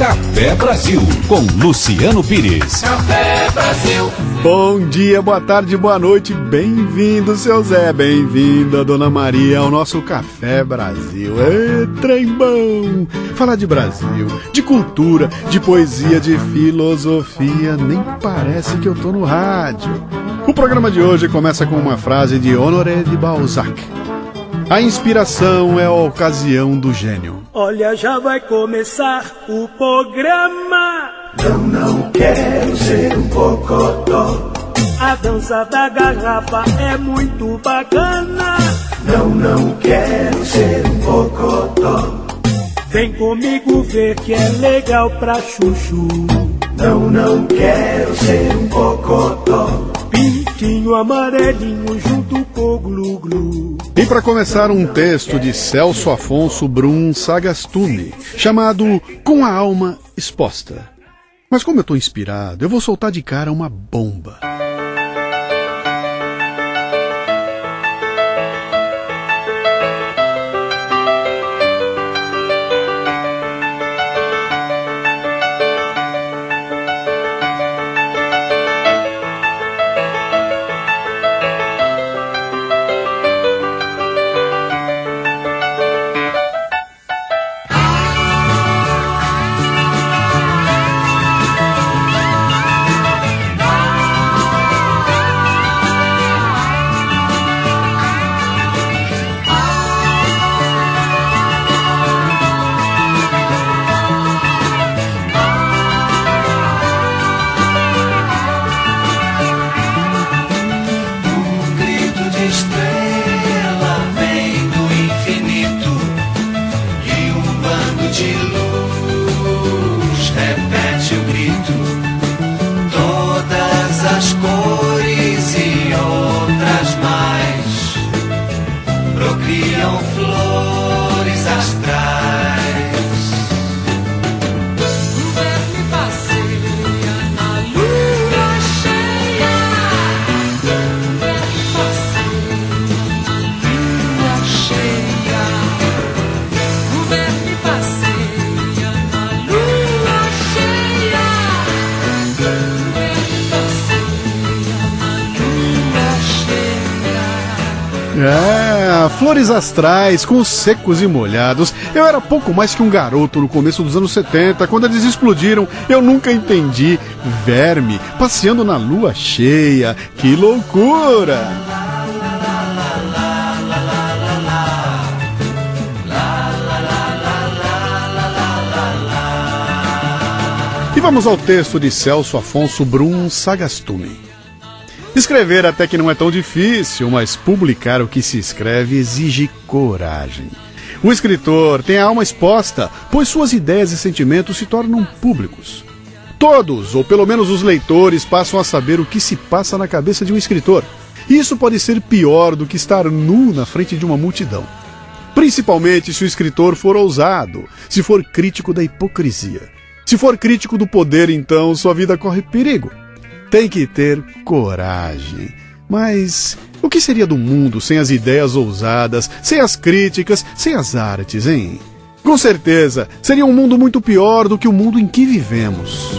Café Brasil, com Luciano Pires. Café Brasil. Bom dia, boa tarde, boa noite, bem-vindo, seu Zé, bem-vinda, Dona Maria, ao nosso Café Brasil. Trem bom! Falar de Brasil, de cultura, de poesia, de filosofia, nem parece que eu tô no rádio. O programa de hoje começa com uma frase de Honoré de Balzac. A inspiração é a ocasião do gênio. Olha, já vai começar o programa. Não quero ser um bocotó. A dança da garrafa é muito bacana. Não quero ser um bocotó. Vem comigo ver que é legal pra chuchu. Não quero ser um bocotó. Pintinho amarelinho junto com glu-glu. E para começar, um texto de Celso Afonso Brum Sagastume, chamado Com a Alma Exposta. Mas como eu tô inspirado, eu vou soltar de cara uma bomba. Flores astrais, com secos e molhados. Eu era pouco mais que um garoto no começo dos anos 70, quando eles explodiram. Eu nunca entendi. Verme passeando na lua cheia. Que loucura! E vamos ao texto de Celso Afonso Brum Sagastume. Escrever até que não é tão difícil, mas publicar o que se escreve exige coragem. O escritor tem a alma exposta, pois suas ideias e sentimentos se tornam públicos. Todos, ou pelo menos os leitores, passam a saber o que se passa na cabeça de um escritor. E isso pode ser pior do que estar nu na frente de uma multidão. Principalmente se o escritor for ousado, se for crítico da hipocrisia. Se for crítico do poder, então sua vida corre perigo. Tem que ter coragem. Mas o que seria do mundo sem as ideias ousadas, sem as críticas, sem as artes, hein? Com certeza, seria um mundo muito pior do que o mundo em que vivemos.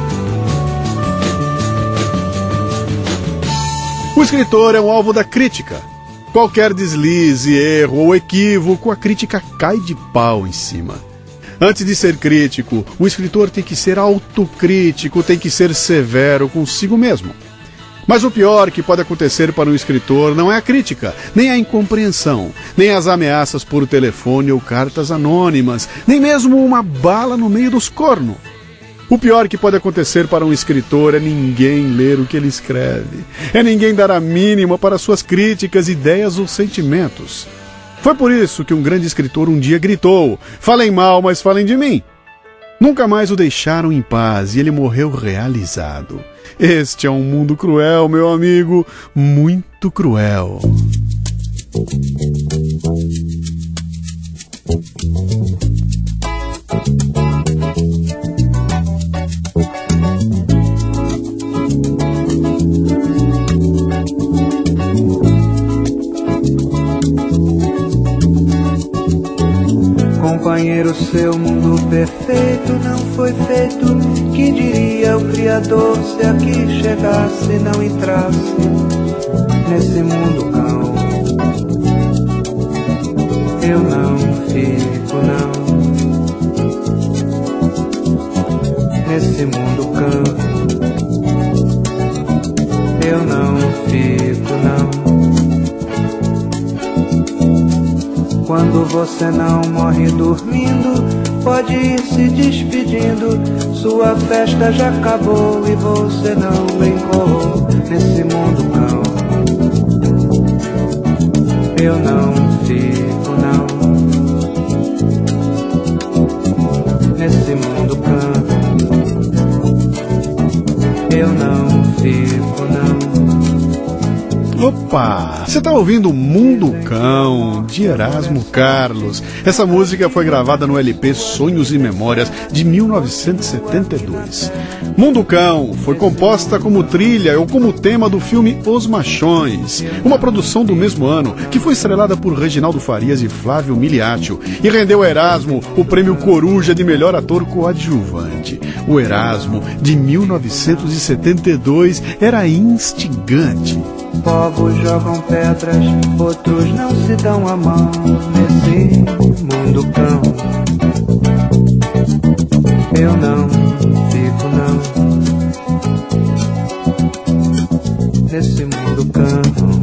O escritor é um alvo da crítica. Qualquer deslize, erro ou equívoco, a crítica cai de pau em cima. Antes de ser crítico, o escritor tem que ser autocrítico, tem que ser severo consigo mesmo. Mas o pior que pode acontecer para um escritor não é a crítica, nem a incompreensão, nem as ameaças por telefone ou cartas anônimas, nem mesmo uma bala no meio dos cornos. O pior que pode acontecer para um escritor é ninguém ler o que ele escreve, é ninguém dar a mínima para suas críticas, ideias ou sentimentos. Foi por isso que um grande escritor um dia gritou: "Falem mal, mas falem de mim." Nunca mais o deixaram em paz e ele morreu realizado. Este é um mundo cruel, meu amigo, muito cruel. Companheiro, seu mundo perfeito não foi feito. Que diria o Criador se aqui chegasse e não entrasse nesse mundo cão? Eu não fico não nesse mundo cão. Eu não fico não. Quando você não morre dormindo, pode ir se despedindo. Sua festa já acabou e você não brincou nesse mundo cão. Eu não fico não nesse mundo cão. Eu não fico não. Opa! Você tá ouvindo Mundo Cão, de Erasmo Carlos. Essa música foi gravada no LP Sonhos e Memórias, de 1972. Mundo Cão foi composta como trilha ou como tema do filme Os Machões, uma produção do mesmo ano, que foi estrelada por Reginaldo Farias e Flávio Miliaccio, e rendeu a Erasmo o prêmio Coruja de melhor ator coadjuvante. O Erasmo, de 1972, era instigante. Povos jogam pedras, outros não se dão a mão nesse mundo cão. Eu não fico não nesse mundo cão.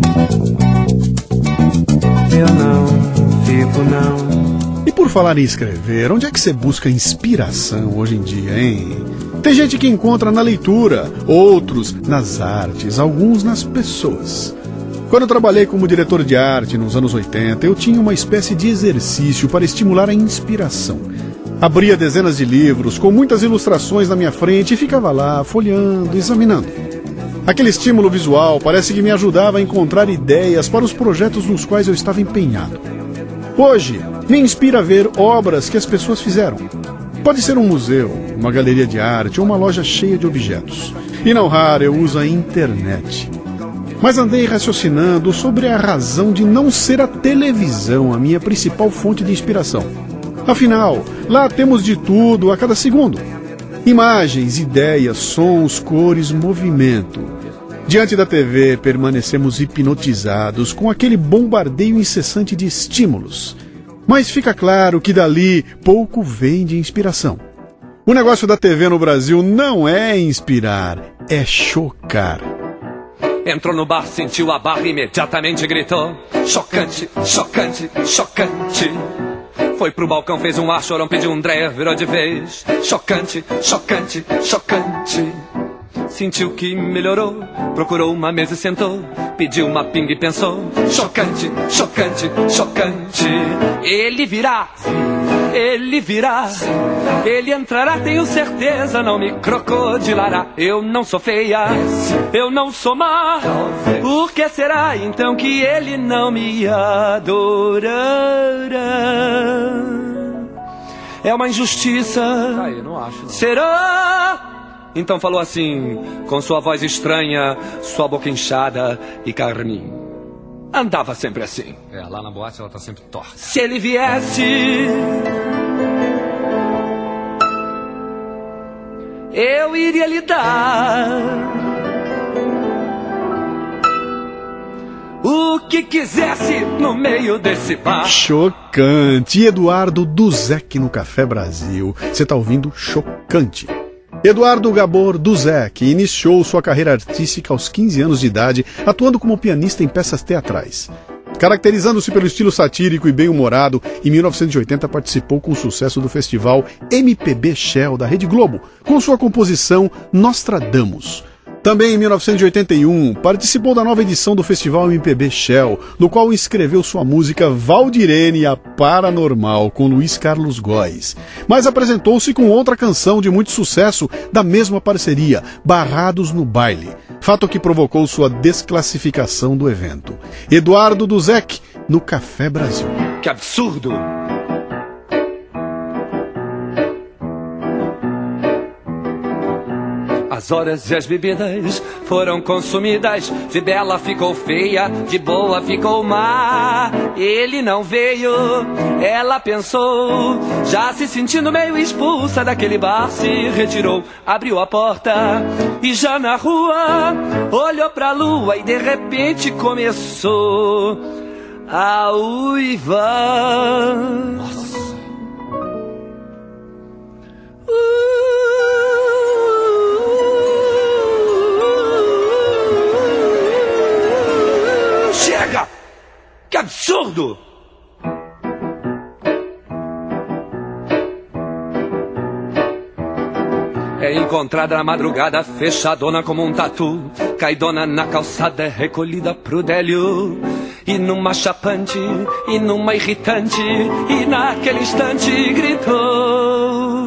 Eu não fico não. E por falar em escrever, onde é que você busca inspiração hoje em dia, hein? Tem gente que encontra na leitura, outros nas artes, alguns nas pessoas. Quando eu trabalhei como diretor de arte nos anos 80, eu tinha uma espécie de exercício para estimular a inspiração. Abria dezenas de livros, com muitas ilustrações na minha frente e ficava lá, folheando, examinando. Aquele estímulo visual parece que me ajudava a encontrar ideias para os projetos nos quais eu estava empenhado. Hoje, me inspira a ver obras que as pessoas fizeram. Pode ser um museu, uma galeria de arte ou uma loja cheia de objetos. E não raro eu uso a internet. Mas andei raciocinando sobre a razão de não ser a televisão a minha principal fonte de inspiração. Afinal, lá temos de tudo a cada segundo. Imagens, ideias, sons, cores, movimento. Diante da TV, permanecemos hipnotizados com aquele bombardeio incessante de estímulos. Mas fica claro que dali pouco vem de inspiração. O negócio da TV no Brasil não é inspirar, é chocar. Entrou no bar, sentiu a barra e imediatamente gritou: chocante, chocante, chocante. Foi pro balcão, fez um ar, chorão, pediu um dreyer, virou de vez. Chocante, chocante, chocante. Sentiu que melhorou, procurou uma mesa e sentou. Pediu uma pinga e pensou: chocante, chocante, chocante. Ele virá, ele virá, ele entrará, tenho certeza, não me crocodilará. Eu não sou feia, eu não sou má. Por que será então que ele não me adorará? É uma injustiça. Não acho. Será? Então falou assim, com sua voz estranha, sua boca inchada e carninho. Andava sempre assim. Lá na boate ela tá sempre torta. Se ele viesse, eu iria lhe dar o que quisesse no meio desse bar. Chocante. Eduardo Duzec no Café Brasil. Você tá ouvindo Chocante. Eduardo Gabor Duzec iniciou sua carreira artística aos 15 anos de idade, atuando como pianista em peças teatrais. Caracterizando-se pelo estilo satírico e bem-humorado, em 1980 participou com sucesso do festival MPB Shell da Rede Globo, com sua composição Nostradamus. Também em 1981, participou da nova edição do Festival MPB Shell, no qual escreveu sua música Valdirene, a Paranormal, com Luiz Carlos Góes. Mas apresentou-se com outra canção de muito sucesso da mesma parceria, Barrados no Baile, fato que provocou sua desclassificação do evento. Eduardo Duzec, no Café Brasil. Que absurdo! As horas e as bebidas foram consumidas. De bela ficou feia, de boa ficou má. Ele não veio, ela pensou. Já se sentindo meio expulsa daquele bar, se retirou, abriu a porta e já na rua olhou pra lua e de repente começou a uivar. Nossa. Chega! Que absurdo! É encontrada na madrugada, fechadona como um tatu, caidona na calçada, recolhida pro délio. E numa chapante, e numa irritante, e naquele instante gritou: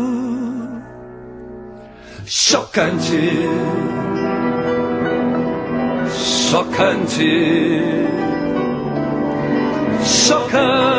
chocante, chocante, chocante.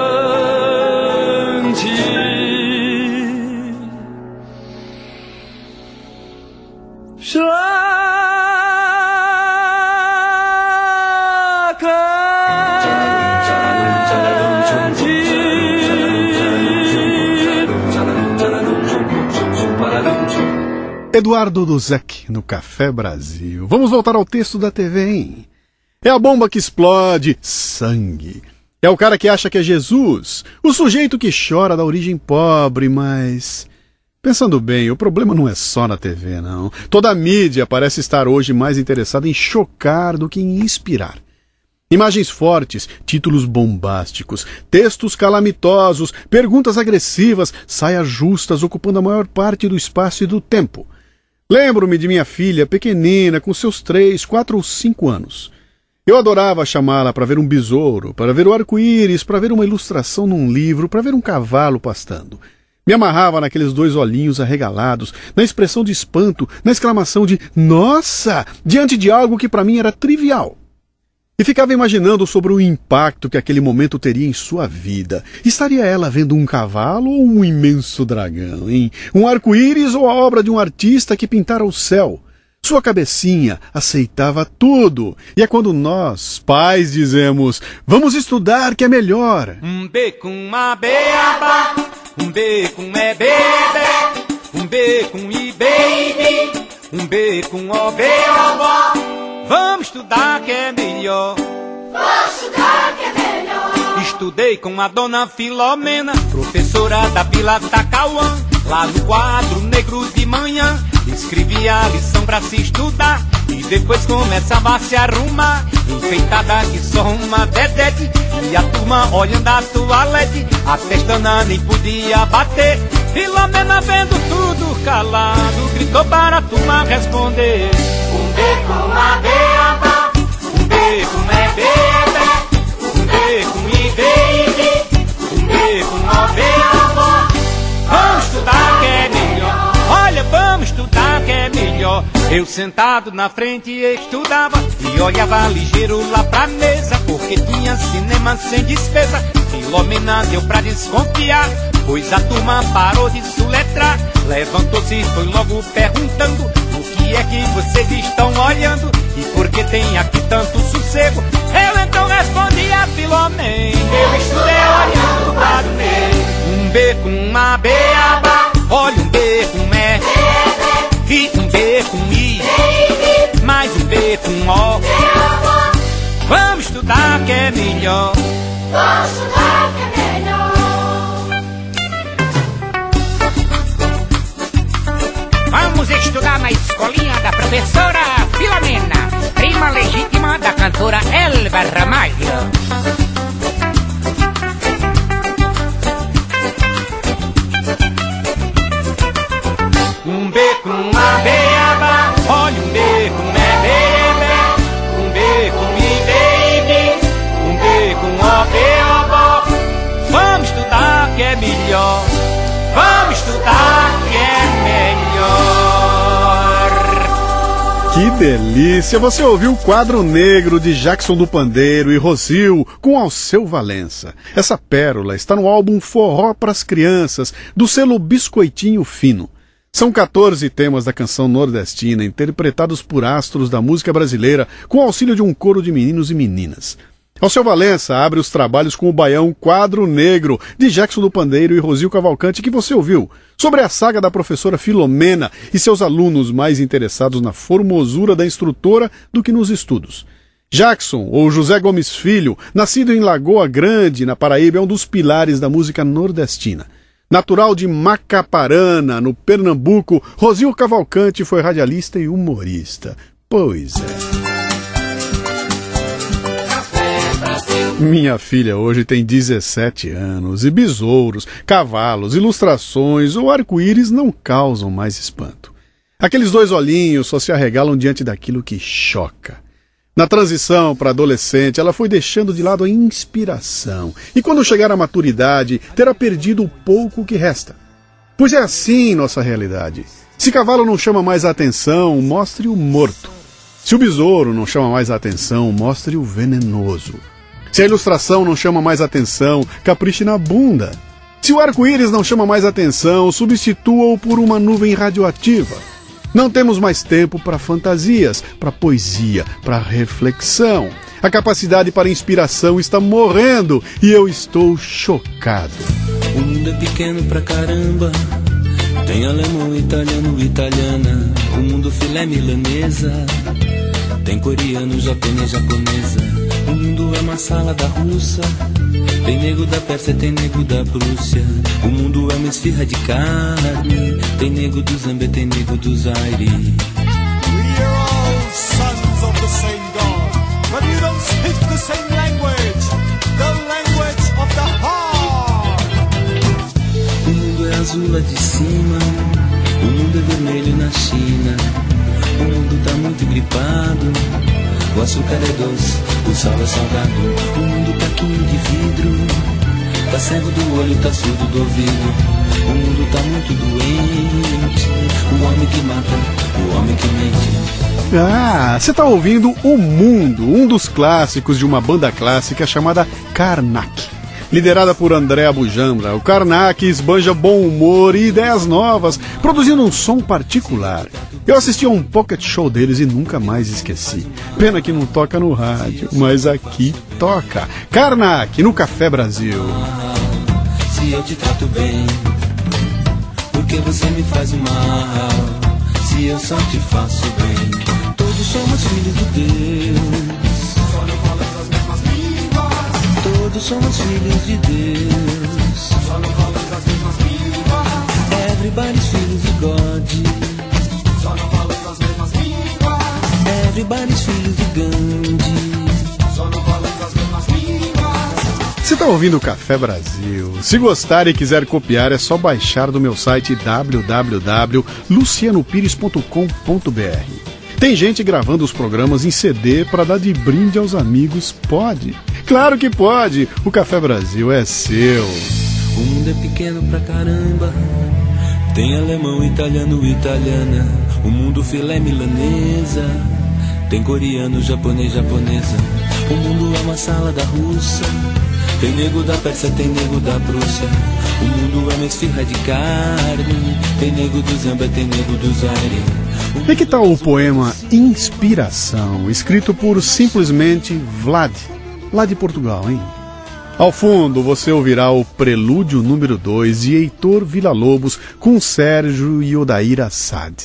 Eduardo Duzec, no Café Brasil. Vamos voltar ao texto da TV, hein? É a bomba que explode, sangue. É o cara que acha que é Jesus, o sujeito que chora da origem pobre, mas... Pensando bem, o problema não é só na TV, não. Toda a mídia parece estar hoje mais interessada em chocar do que em inspirar. Imagens fortes, títulos bombásticos, textos calamitosos, perguntas agressivas, saias justas ocupando a maior parte do espaço e do tempo. Lembro-me de minha filha, pequenina, com seus 3, 4 ou 5 anos. Eu adorava chamá-la para ver um besouro, para ver o arco-íris, para ver uma ilustração num livro, para ver um cavalo pastando. Me amarrava naqueles 2 olhinhos arregalados, na expressão de espanto, na exclamação de "Nossa!" diante de algo que para mim era trivial. E ficava imaginando sobre o impacto que aquele momento teria em sua vida. Estaria ela vendo um cavalo ou um imenso dragão, hein? Um arco-íris ou a obra de um artista que pintara o céu? Sua cabecinha aceitava tudo. E é quando nós, pais, dizemos: vamos estudar que é melhor. Um B com uma beaba, um B com é bebê, um B com i baby, um B com o beaba. Vamos estudar que é melhor. Vamos estudar que é melhor. Estudei com a dona Filomena, professora da Vila da Cauã. Lá no quadro negro de manhã, escrevia a lição pra se estudar. E depois começava a se arrumar, enfeitada que só uma vedete. E a turma olhando a toalete, a pestana nem podia bater. Filomena vendo tudo calado, gritou para a turma responder: um B com a beaba, um B com é bebê, um B com i baby, um B com o beaba. Vamos estudar que é melhor. Olha, vamos estudar que é melhor. Eu sentado na frente estudava e olhava ligeiro lá pra mesa, porque tinha cinema sem despesa. Filomena deu pra desconfiar, pois a turma parou de soletrar. Levantou-se e foi logo perguntando: o que é que vocês estão olhando? E por que tem aqui tanto sossego? Eu então respondi a Filomena: eu estudei olhando para o meio. Um B com uma beaba, olha um B com é, e um B com i, mais um B com o. Vamos estudar que é melhor. Vamos estudar que é melhor. Vamos estudar na escolinha da professora Filomena, prima legítima da cantora Elba Ramalho. Um B com uma beaba, olha um B com é bebê, um B com i baby, um B com o beaba. Vamos estudar que é melhor. Vamos estudar que é melhor. Que delícia! Você ouviu o Quadro Negro de Jackson do Pandeiro e Rosil com Alceu Valença. Essa pérola está no álbum Forró pras Crianças, do selo Biscoitinho Fino. São 14 temas da canção nordestina, interpretados por astros da música brasileira, com o auxílio de um coro de meninos e meninas. Alceu Valença abre os trabalhos com o baião Quadro Negro, de Jackson do Pandeiro e Rosil Cavalcante, que você ouviu, sobre a saga da professora Filomena e seus alunos mais interessados na formosura da instrutora do que nos estudos. Jackson, ou José Gomes Filho, nascido em Lagoa Grande, na Paraíba, é um dos pilares da música nordestina. Natural de Macaparana, no Pernambuco, Rosil Cavalcante foi radialista e humorista. Pois é. Minha filha hoje tem 17 anos e besouros, cavalos, ilustrações ou arco-íris não causam mais espanto. Aqueles dois olhinhos só se arregalam diante daquilo que choca. Na transição para adolescente, ela foi deixando de lado a inspiração e quando chegar à maturidade, terá perdido o pouco que resta. Pois é assim nossa realidade. Se cavalo não chama mais a atenção, mostre o morto. Se o besouro não chama mais a atenção, mostre o venenoso. Se a ilustração não chama mais atenção, capriche na bunda. Se o arco-íris não chama mais atenção, substitua-o por uma nuvem radioativa. Não temos mais tempo para fantasias, para poesia, para reflexão. A capacidade para inspiração está morrendo e eu estou chocado. O mundo é pequeno pra caramba. Tem alemão, italiano, italiana. O mundo filé milanesa. Tem coreano, japonês, japonesa. O mundo é uma salada russa. Tem nego da Pérsia, tem nego da Prússia. O mundo é uma esfirra de carne. Tem nego do Zambia, tem nego do Zaire. We are all sons of the same God, but you don't speak the same language, the language of the heart. O mundo é azul lá de cima. O mundo é vermelho na China. O mundo tá muito gripado. O açúcar é doce, o sal é salgado. O mundo tá quinho de vidro. Tá cego do olho, tá surdo do ouvido. O mundo tá muito doente. O homem que mata, o homem que mente. Ah, você tá ouvindo O Mundo, um dos clássicos de uma banda clássica chamada Karnak. Liderada por André Abujamra, o Karnak esbanja bom humor e ideias novas, produzindo um som particular. Eu assisti a um pocket show deles e nunca mais esqueci. Pena que não toca no rádio, mas aqui toca. Karnak, no Café Brasil. Se eu te trato bem, porque você me faz o mal. Se eu só te faço bem, todos somos filhos de Deus. Só não falamos as mesmas línguas. Todos somos filhos de Deus. Só não falamos as mesmas línguas. Everybody's filhos de God. Só não falamos as mesmas línguas. Everybody's filhos de Gandhi. Só não falamos as mesmas línguas. Você está ouvindo o Café Brasil. Se gostar e quiser copiar, é só baixar do meu site www.lucianopires.com.br. Tem gente gravando os programas em CD para dar de brinde aos amigos. Pode? Claro que pode! O Café Brasil é seu. O mundo é pequeno pra caramba. Tem alemão, italiano, italiana. O mundo filé milanesa. Tem coreano, japonês, japonesa. O mundo é uma salada russa. Tem nego da Pérsia, tem nego da Prússia. O mundo é uma esfirra de carne. Tem nego do Zambia, tem nego do Zaire. E que tal o poema Inspiração, escrito por simplesmente Vlad, lá de Portugal, hein? Ao fundo você ouvirá o Prelúdio número 2 de Heitor Villa-Lobos com Sérgio e Odair Assad.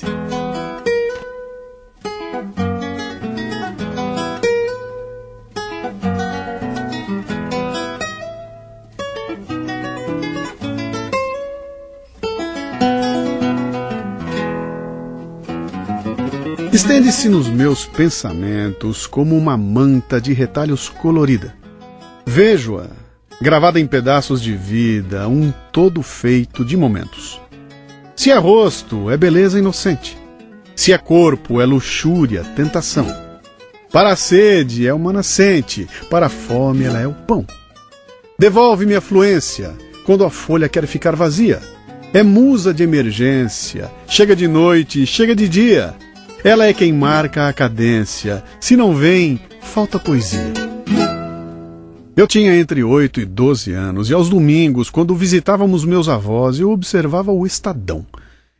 Estende-se nos meus pensamentos como uma manta de retalhos colorida. Vejo-a, gravada em pedaços de vida, um todo feito de momentos. Se é rosto, é beleza inocente. Se é corpo, é luxúria, tentação. Para a sede, é uma nascente. Para a fome, ela é o pão. Devolve-me a fluência, quando a folha quer ficar vazia. É musa de emergência. Chega de noite, chega de dia. Ela é quem marca a cadência. Se não vem, falta poesia. Eu tinha entre 8 e 12 anos e aos domingos, quando visitávamos meus avós, eu observava o Estadão.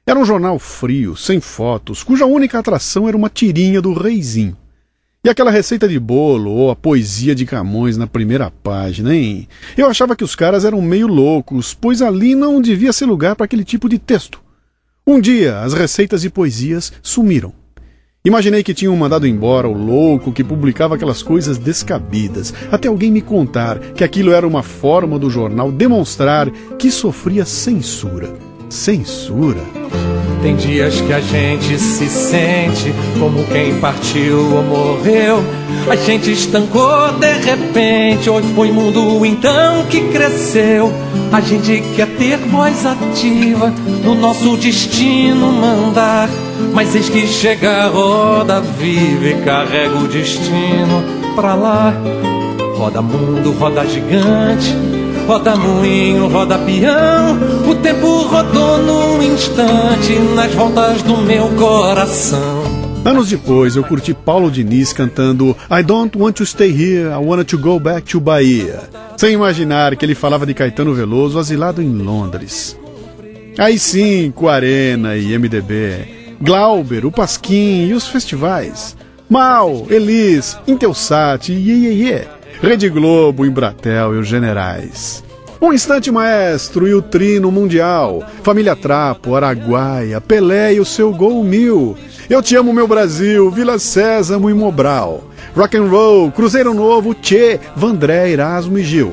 Era um jornal frio, sem fotos, cuja única atração era uma tirinha do Reizinho. E aquela receita de bolo ou a poesia de Camões na primeira página, hein? Eu achava que os caras eram meio loucos, pois ali não devia ser lugar para aquele tipo de texto. Um dia, as receitas e poesias sumiram. Imaginei que tinham mandado embora o louco que publicava aquelas coisas descabidas, até alguém me contar que aquilo era uma forma do jornal demonstrar que sofria censura. Censura? Tem dias que a gente se sente como quem partiu ou morreu. A gente estancou de repente, hoje foi mundo então que cresceu. A gente quer ter voz ativa, no nosso destino mandar. Mas eis que chega a roda viva e carrega o destino pra lá. Roda mundo, roda gigante, roda moinho, roda peão. O tempo rodou num instante nas voltas do meu coração. Anos depois, eu curti Paulo Diniz cantando I don't want to stay here, I want to go back to Bahia, sem imaginar que ele falava de Caetano Veloso asilado em Londres. Aí sim, Arena e MDB, Glauber, o Pasquim e os festivais, Mal, Elis, Intelsat e Rede Globo, Embratel e os generais. Um Instante Maestro e o Trino Mundial, Família Trapo, Araguaia, Pelé e o seu Gol 1000, Eu Te Amo Meu Brasil, Vila Sésamo e Mobral, Rock and Roll, Cruzeiro Novo, Tchê, Vandré, Erasmo e Gil,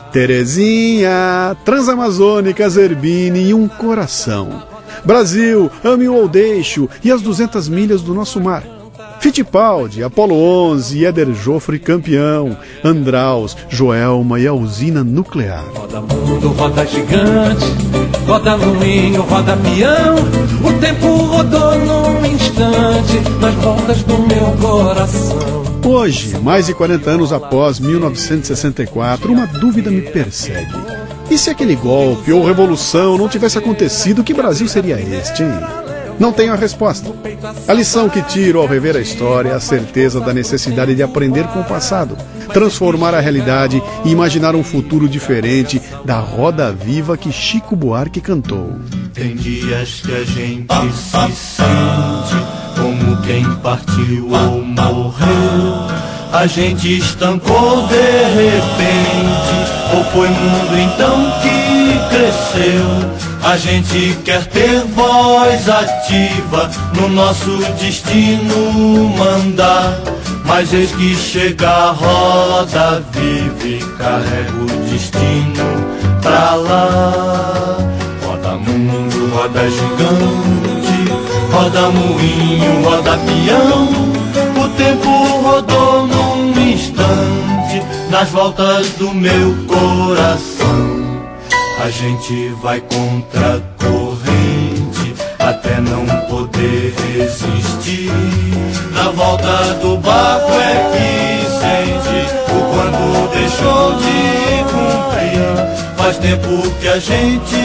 Terezinha, Transamazônica, Zerbini e Um Coração, Brasil, Ame ou Deixo e as 200 milhas do nosso mar, Fittipaldi, Apolo 11, Éder Joffre campeão, Andraus, Joelma e a usina nuclear. Roda mundo, roda gigante, roda moinho, roda peão. O tempo rodou num instante nas voltas do meu coração. Hoje, mais de 40 anos após 1964, uma dúvida me persegue. E se aquele golpe ou revolução não tivesse acontecido, que Brasil seria este, hein? Não tenho a resposta. A lição que tiro ao rever a história é a certeza da necessidade de aprender com o passado, transformar a realidade e imaginar um futuro diferente da roda viva que Chico Buarque cantou. Tem dias que a gente se sente como quem partiu ou morreu. A gente estancou de repente, ou foi mundo então que cresceu. A gente quer ter voz ativa, no nosso destino mandar. Mas eis que chega a roda viva e carrega o destino pra lá. Roda mundo, roda gigante, roda moinho, roda peão. O tempo rodou num instante nas voltas do meu coração. A gente vai contra a corrente até não poder resistir. Na volta do barco é que sente o quando deixou de cumprir. Faz tempo que a gente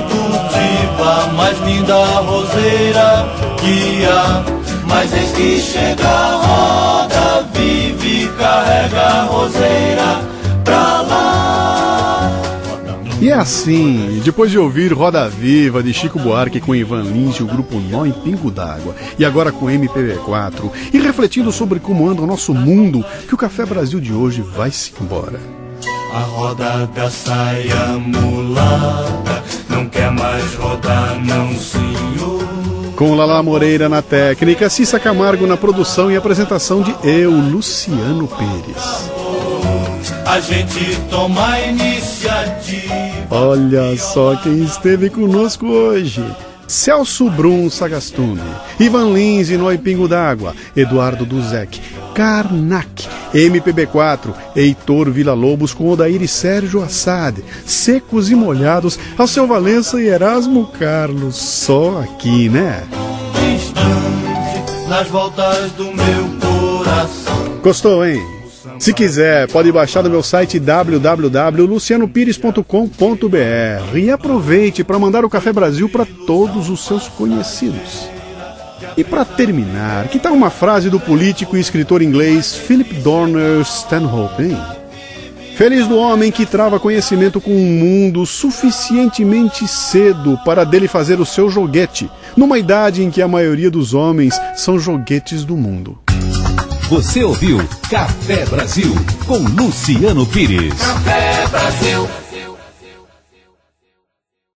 cultiva a mais linda roseira que há. Mas eis que chega a roda viva e carrega a roseira pra lá. E é assim, depois de ouvir Roda Viva de Chico Buarque com Ivan Lins e o grupo Nó em Pingo d'Água, e agora com MPB4, e refletindo sobre como anda o nosso mundo, que o Café Brasil de hoje vai-se embora. A roda da saia mulata não quer mais rodar, não, senhor. Com Lala Moreira na técnica, Cissa Camargo na produção e apresentação de eu, Luciano Pires. A gente toma a iniciativa. Olha só quem esteve conosco hoje. Celso Brum Sagastume, Ivan Lins e Noi Pingo d'Água, Eduardo Duzek, Karnak, MPB4, Heitor Villa-Lobos com Odair e Sérgio Assad, Secos e Molhados, Alceu Valença e Erasmo Carlos. Só aqui, né? Instante nas voltas do meu coração. Gostou, hein? Se quiser, pode baixar no meu site www.lucianopires.com.br e aproveite para mandar o Café Brasil para todos os seus conhecidos. E para terminar, que tal uma frase do político e escritor inglês Philip Dorner Stanhope, hein? Feliz do homem que trava conhecimento com um mundo suficientemente cedo para dele fazer o seu joguete, numa idade em que a maioria dos homens são joguetes do mundo. Você ouviu Café Brasil com Luciano Pires. Café Brasil.